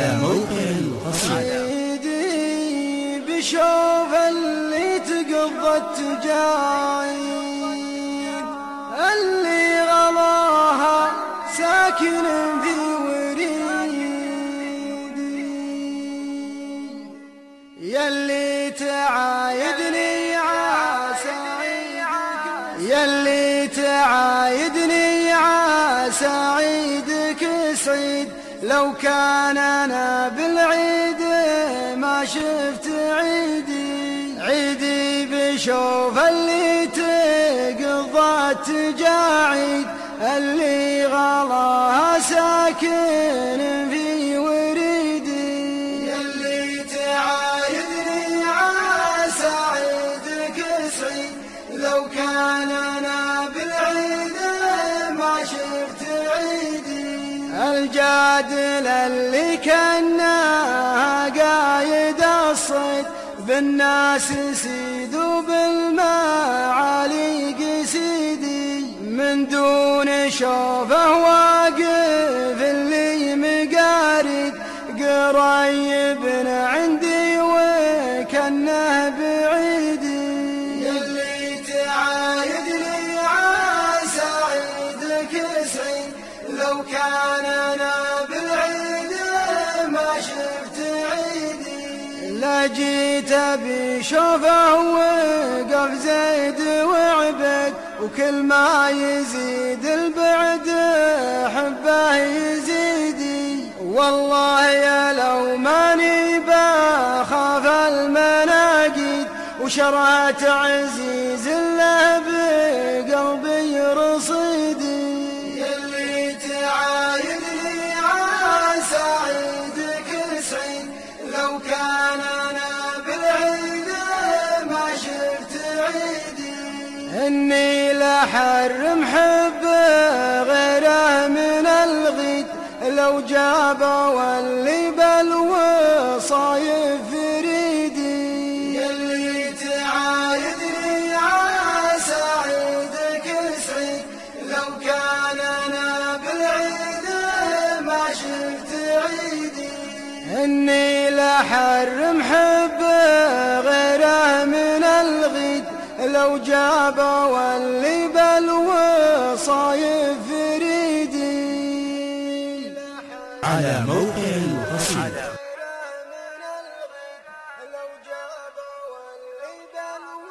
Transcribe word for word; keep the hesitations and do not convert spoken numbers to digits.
على موقع القصيدة. عيدي بشوف اللي تقضت جايد، اللي غلاها ساكن في وريدي، يلي تعايدني عساعيدك، يلي تعايدني عساعيدك سعيد، لو كان أنا بالعيد ما شفت عيدي. عيدي بشوف اللي تقضت جاعيد، اللي غلاها ساكن في وريدي، يلي تعايدني عساعيدك سعيد، لو كان أنا بالعيد ما شفت عيدي. الجادل اللي كنا قايد الصيد، بالناس سيد وبالمعالي قسيدي، من دون شوفه واقف اللي مقارد، قريب عندي وكنه بعيدي. يلي تعايدني عساعيدك سعيد، لو كان أنا بالعيد ما شفت عيدي. لا جيت بشوفه وقف زيد وعبد، وكل ما يزيد البعد حبه يزيدي. والله يا لو ماني بخاف المناقيد، وشرعت عزيز له بقلبي رصيدي. يلي تعايدني عساعيدك سعيد، لو كان أنا بالعيد ما شفت عيدي. إني لحرم حب غيره من الغيد، لو جابوا اللي بالوصايف فريدي. يلي تعايدني عساعيدك سعيد، لو كان أنا بالعيد ما شفت عيدي. إني لحرم حب غيره من الغيد، لو جابوا اللي بالوصايف فريدي. على موقع القصيدة. لو جابوا اللي بالوصايف